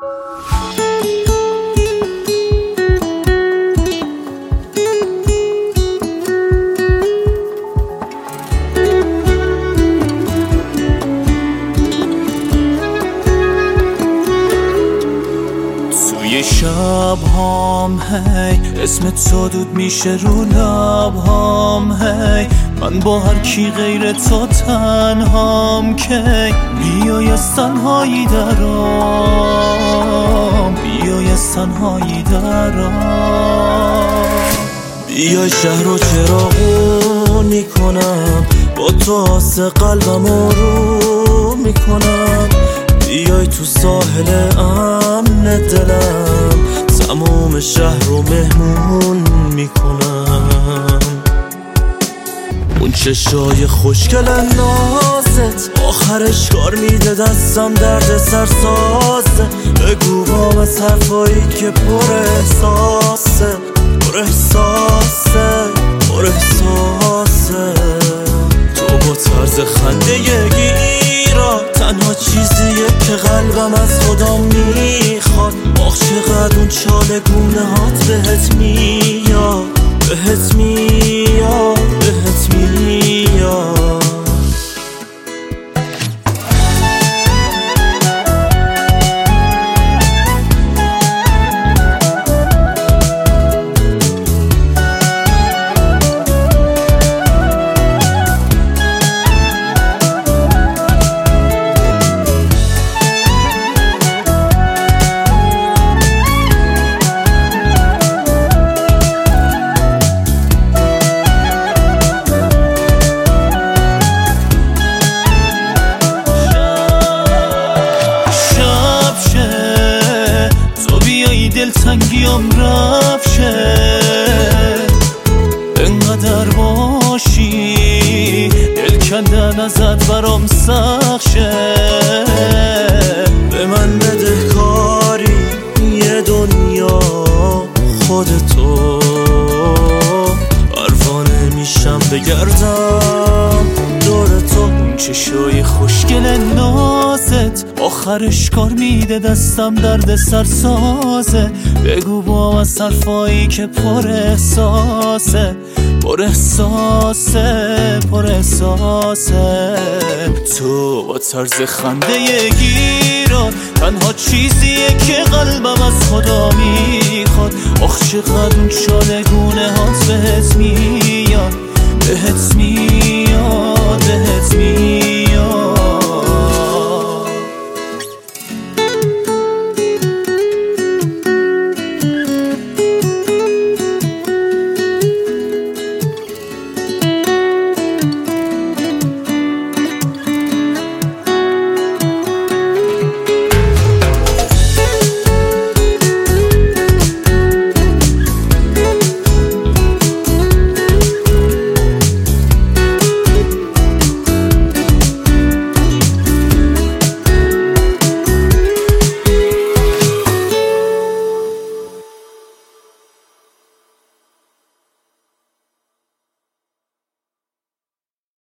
توی شب هام هی اسم تو دود میشه رو لب هام هی من با هر کی غیر تو تنهام کی بیای از تنهایی درام بیای از تنهایی درام بیای شهر و چراغونی کنم با تو آسه قلبم رو میکنم بیای تو ساحل امن دلم تمام شهر رو مهمون میکنم اون چشای خوشگل نازت آخرش کار میده دستم درد سرسازه بگو با از حرفایی که پر احساسه پر احساسه پر احساسه تو با طرز خنده گیرا تنها چیزیه که قلبم از خدا میخواد آخ چقدر اون چاله گونه هات بهت میاد بهت میاد بهت میاد دلتنگیم رفشه انقدر باشی دل کندن ازت برام سخت شه به من بده کاری یه دنیا خودتو پروانه میشم بگردم دور تو اون چشای خوشگل نازت آخرش کار میده دستم درد سرسازه بگو با از حرفایی که پر احساسه پر احساسه پر احساسه تو با طرز خنده گیران تنها چیزیه که قلبم از خدا میخواد آخ چقدر اون چالگونه هات بهت میاد بهت میاد بهت میاد